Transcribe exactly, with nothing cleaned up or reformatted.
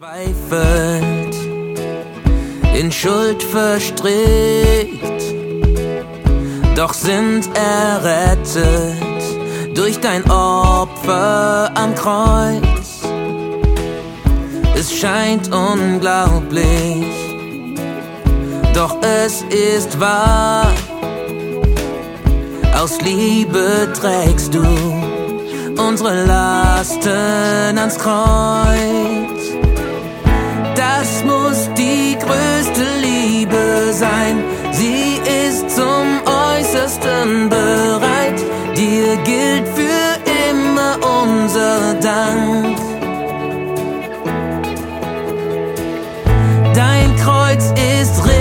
Verzweifelt, in Schuld verstrickt, doch sind errettet durch dein Opfer am Kreuz. Es scheint unglaublich, doch es ist wahr. Aus Liebe trägst du unsere Lasten ans Kreuz. Das muss die größte Liebe sein, sie ist zum Äußersten bereit. Dir gilt für immer unser Dank. Dein Kreuz ist